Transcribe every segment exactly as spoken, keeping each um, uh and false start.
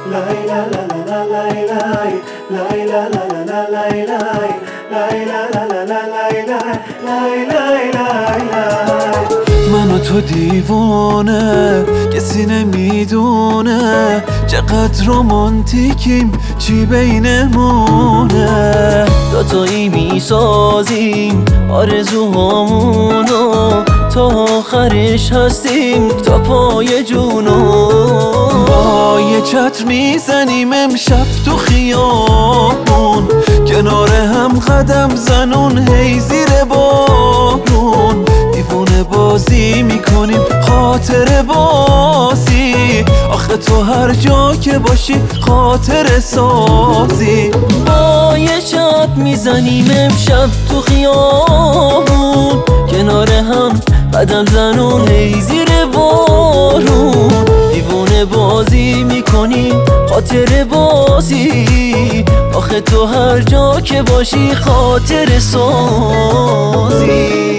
لای لا لا لا لای لای لای لا لا لا لای لای لای لا لا لا لای لای لای لای لای. من و تو دیوانه کسی نمیدونه چقدر رومانتیکیم چی بینمونه. دوتایی میسازیم آرزوهامونو تا آخرش هستیم تا پای جونو. با یه چتر میزنیم امشب تو خیابون کنار هم قدم زنون هی زیر بارون. دیوونه بازی میکنیم خاطر بازی آخه تو هر جا که باشی خاطر سازی. با یه چتر میزنیم امشب تو خیابون کنار هم قدم زنون هی زیر بارون. دیوونه بازی میکنیم خاطر بازی آخه تو هر جا که باشی خاطر سازی.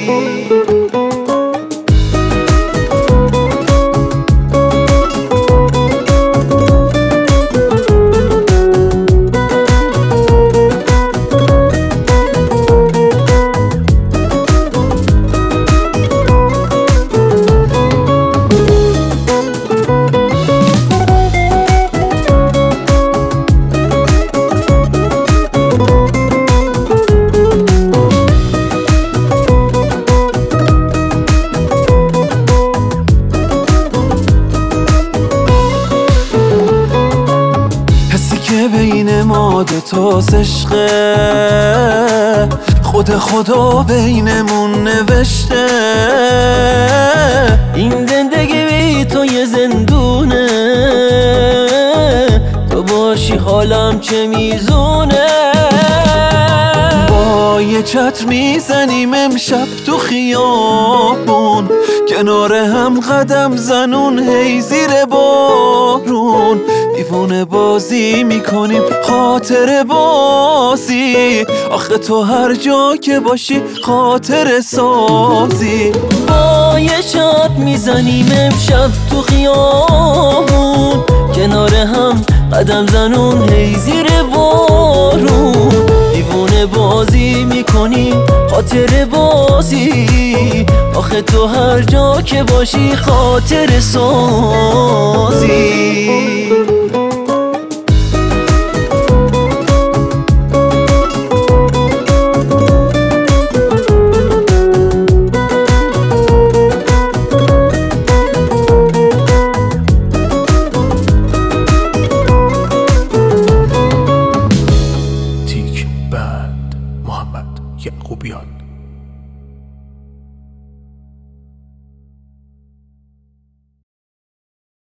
بین ما دوتاست عشقه خود خدا بینمون نوشته. این زندگی بی تو یه زندونه تو باشی حالم چه میزونه. با یه چتر میزنیم امشب تو خیابون کنار هم قدم زنون هی زیر بارون. دیوونه بازی میکنیم خاطر بازی آخه تو هر جا که باشی خاطر سازی. با یه چتر میزنیم امشب تو خیابون کنار هم قدم زنون هی زیر بارون. دیوونه بازی میکنیم خاطر بازی آخه تو هر جا که باشی خاطر سازی. تیک بند محمد یعقوبیان.